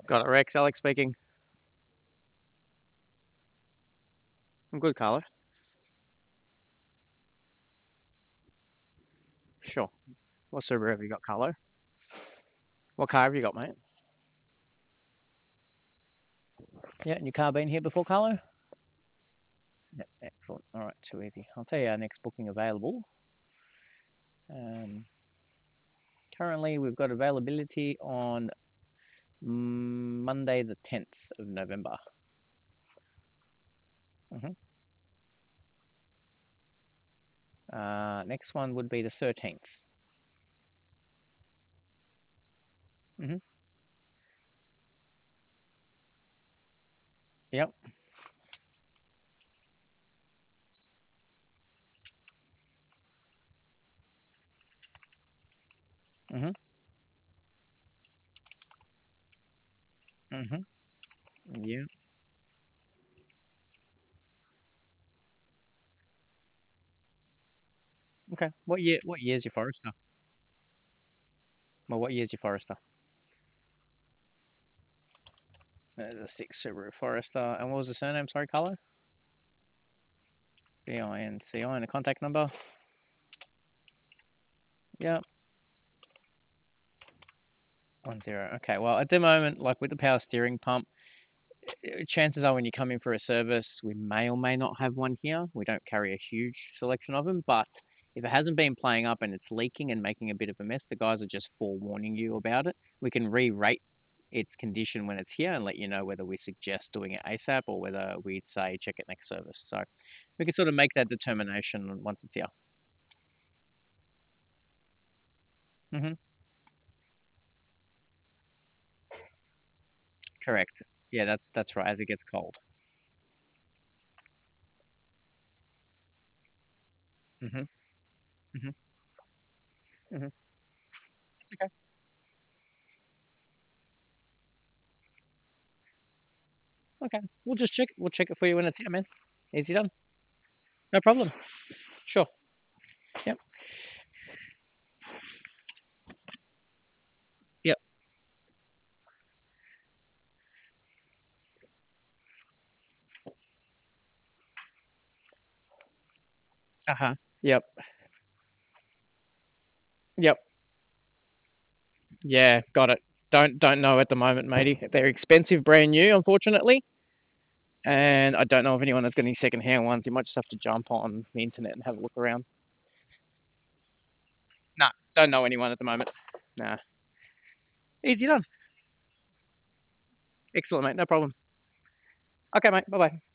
Got it, Rex. Alex speaking. I'm good, Carlo. Sure. What Subaru have you got, Carlo? What car have you got, mate? Yeah, and your car been here before, Carlo? Yeah, excellent. All right, too easy. I'll tell you our next booking available. Um, Currently, we've got availability on Monday, the 10th of November. hmm Next one would be the 13th. hmm Yep. hmm hmm Yeah. Okay. What year? What year's your Forester? Well, what year's your Forester? The six Subaru Forester. And what was the surname? Sorry, Carlo. Binci and a contact number. Yep. 10. Okay. Well, at the moment, like with the power steering pump, chances are when you come in for a service, we may or may not have one here. We don't carry a huge selection of them, but if it hasn't been playing up and it's leaking and making a bit of a mess, the guys are just forewarning you about it. We can re-rate its condition when it's here and let you know whether we suggest doing it ASAP or whether we'd say check it next service. So we can sort of make that determination once it's here. hmm Correct. Yeah, that's right. As it gets cold. hmm hmm hmm Okay. Okay. We'll just check. We'll check it for you when it's here, man. Easy done. No problem. Sure. Yep. Yep. Uh-huh. Yep. Yep. Yeah, got it. Don't know at the moment, matey. They're expensive, brand new, unfortunately. And I don't know if anyone has got any second-hand ones. You might just have to jump on the internet and have a look around. Nah, don't know anyone at the moment. Nah. Easy done. Excellent, mate. No problem. Okay, mate. Bye bye.